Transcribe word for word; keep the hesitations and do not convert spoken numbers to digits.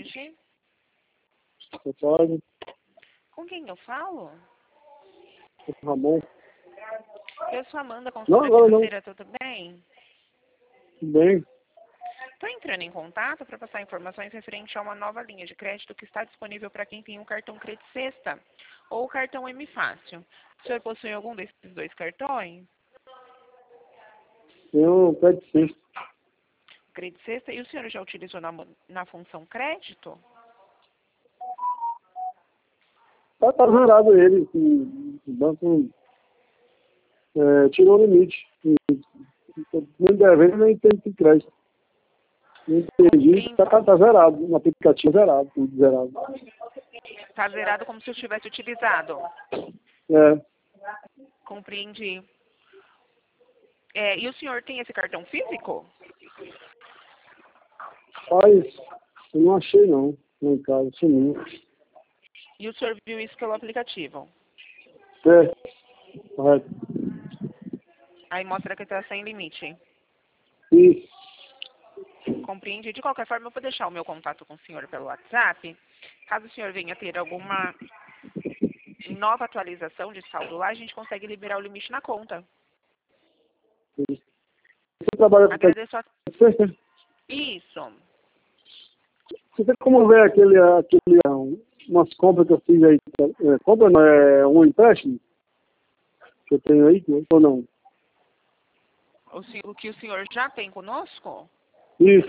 tarde. Boa tarde. Com quem eu falo? Ramon. Eu sou Amanda, Não, consultora agora não. financeira, tudo bem? Tudo bem? Estou entrando em contato para passar informações referente a uma nova linha de crédito que está disponível para quem tem um cartão Credit Sexta ou o cartão M Fácil. O senhor possui algum desses dois cartões? Eu pede sexta. Credit Sexta, e o senhor já utilizou na, na função crédito? Tá, tá zerado ele. O banco é, tirou o limite. Nem devendo, nem tem de crédito. Não entendi. Tá, tá, tá zerado. No aplicativo zerado. Tudo zerado. Está zerado como se eu tivesse utilizado. É. Compreendi. É, e o senhor tem esse cartão físico? Mas eu não achei não. Lá em casa, sumiu. E o senhor viu isso pelo aplicativo? É. Correto. Aí mostra que está sem limite. Isso. Compreendi. De qualquer forma, eu vou deixar o meu contato com o senhor pelo WhatsApp. Caso o senhor venha ter alguma nova atualização de saldo lá, a gente consegue liberar o limite na conta. Isso. Você trabalha com Agradeço a... sexta? Isso. Você tem como ver aquele, aquele, um, umas compras que eu fiz aí? É, compra não, é um empréstimo que eu tenho aí, ou não? O, o que o senhor já tem conosco? Isso.